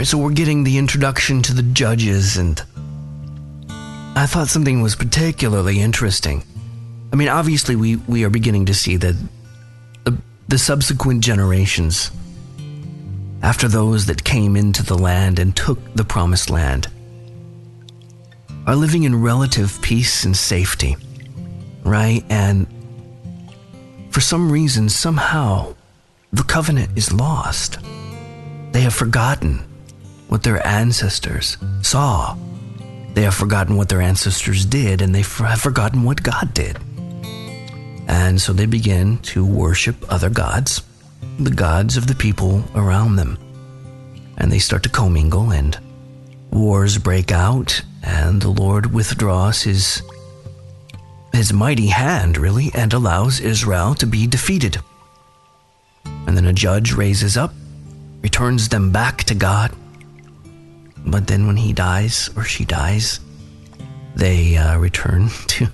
right, so we're getting the introduction to the judges, and I thought something was particularly interesting. I mean, obviously we are beginning to see that the subsequent generations, after those that came into the land and took the promised land, are living in relative peace and safety, right? And for some reason, somehow, the covenant is lost. They have forgotten what their ancestors saw. They have forgotten what their ancestors did, and they have forgotten what God did. And so they begin to worship other gods, the gods of the people around them. And they start to commingle, and wars break out, and the Lord withdraws his mighty hand, really, and allows Israel to be defeated. And then a judge raises up, returns them back to God. But then when he dies, or she dies, they return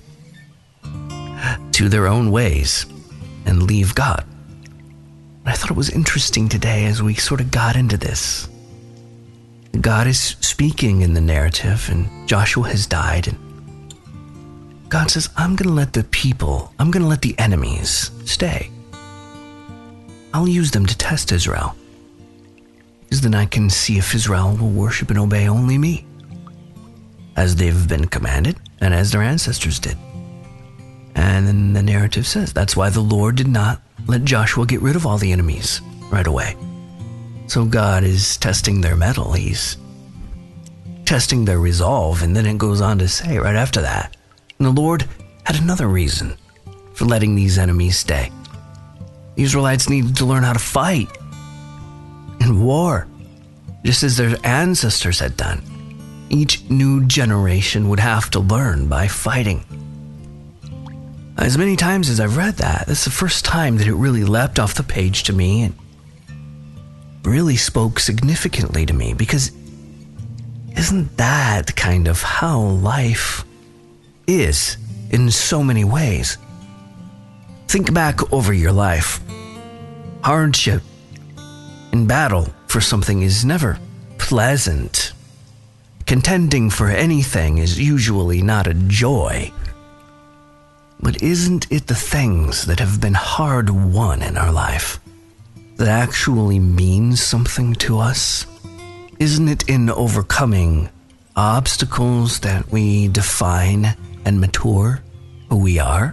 to their own ways and leave God. I thought it was interesting today as we sort of got into this. God is speaking in the narrative, and Joshua has died, and God says, I'm going to let the enemies stay. I'll use them to test Israel, because then I can see if Israel will worship and obey only me, as they've been commanded and as their ancestors did. And then the narrative says that's why the Lord did not let Joshua get rid of all the enemies right away. So God is testing their mettle. He's testing their resolve. And then it goes on to say right after that, and the Lord had another reason for letting these enemies stay. The Israelites needed to learn how to fight in war, just as their ancestors had done. Each new generation would have to learn by fighting. As many times as I've read that, that's the first time that it really leapt off the page to me and really spoke significantly to me, because isn't that kind of how life is in so many ways? Think back over your life. Hardship and battle for something is never pleasant. Contending for anything is usually not a joy. But isn't it the things that have been hard won in our life that actually mean something to us? Isn't it in overcoming obstacles that we define and mature who we are?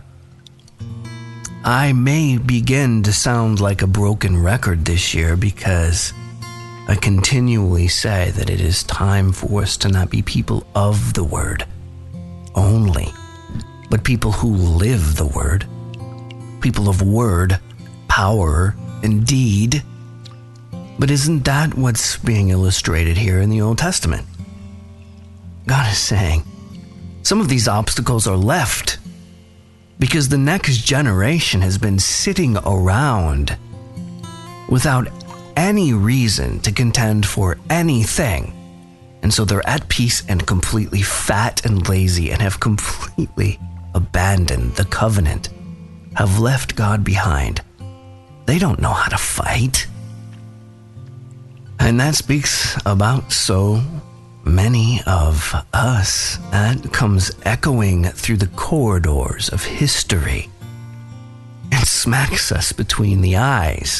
I may begin to sound like a broken record this year because I continually say that it is time for us to not be people of the word only, but people who live the word, people of word, power, and deed. But isn't that what's being illustrated here in the Old Testament? God is saying some of these obstacles are left because the next generation has been sitting around without any reason to contend for anything. And so they're at peace and completely fat and lazy and have completely abandoned the covenant, have left God behind. They don't know how to fight. And that speaks about so many of us. That comes echoing through the corridors of history and smacks us between the eyes.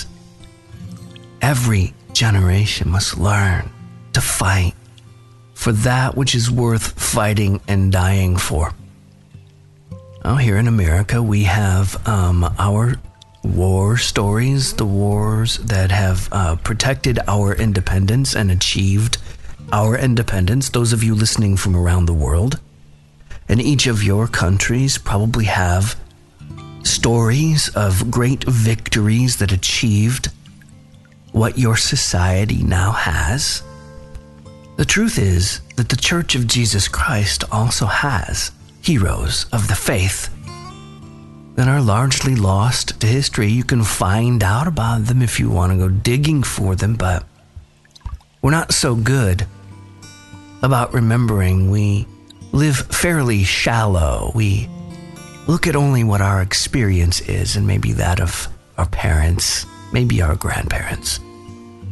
Every generation must learn to fight for that which is worth fighting and dying for. Now, here in America, we have our war stories, the wars that have protected our independence and achieved our independence. Those of you listening from around the world, and each of your countries probably have stories of great victories that achieved what your society now has. The truth is that the Church of Jesus Christ also has heroes of the faith that are largely lost to history. You can find out about them if you want to go digging for them, but we're not so good about remembering. We live fairly shallow. We look at only what our experience is, and maybe that of our parents, maybe our grandparents.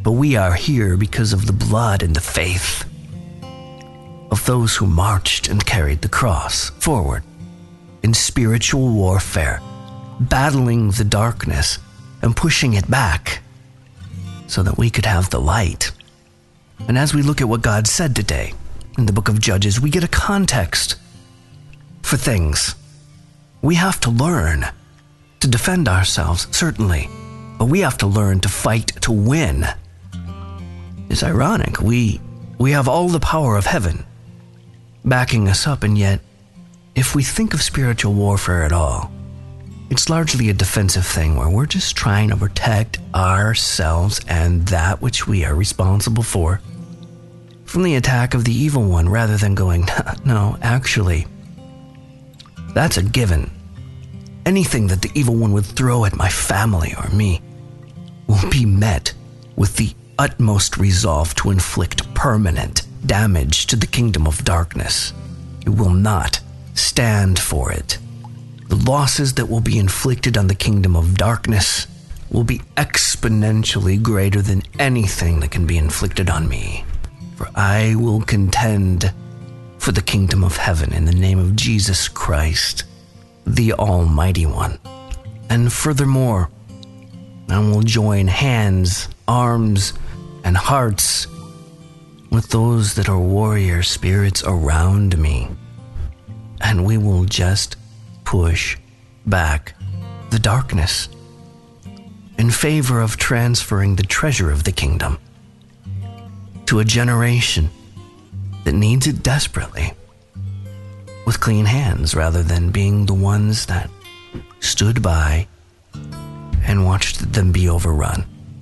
but we are here because of the blood and the faith of those who marched and carried the cross forward in spiritual warfare, battling the darkness and pushing it back so that we could have the light. And as we look at what God said today in the book of Judges, we get a context for things. We have to learn to defend ourselves, certainly, but we have to learn to fight to win. It's ironic. We have all the power of heaven backing us up, and yet, if we think of spiritual warfare at all, it's largely a defensive thing where we're just trying to protect ourselves and that which we are responsible for from the attack of the evil one, rather than going, no, actually, that's a given. Anything that the evil one would throw at my family or me will be met with the utmost resolve to inflict permanent damage to the kingdom of darkness. It will not stand for it. The losses that will be inflicted on the kingdom of darkness will be exponentially greater than anything that can be inflicted on me. For I will contend for the kingdom of heaven in the name of Jesus Christ, the Almighty One. And furthermore, I will join hands, arms, and hearts with those that are warrior spirits around me. And we will just push back the darkness in favor of transferring the treasure of the kingdom to a generation that needs it desperately, with clean hands, rather than being the ones that stood by and watched them be overrun.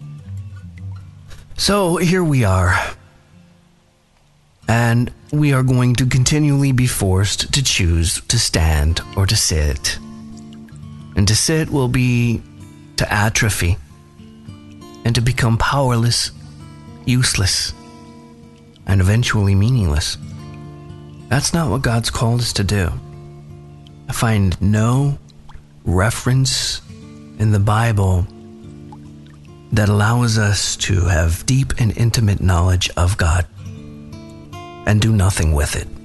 So here we are, and we are going to continually be forced to choose to stand or to sit. And to sit will be to atrophy and to become powerless, useless, and eventually meaningless. That's not what God's called us to do. I find no reference in the Bible that allows us to have deep and intimate knowledge of God and do nothing with it.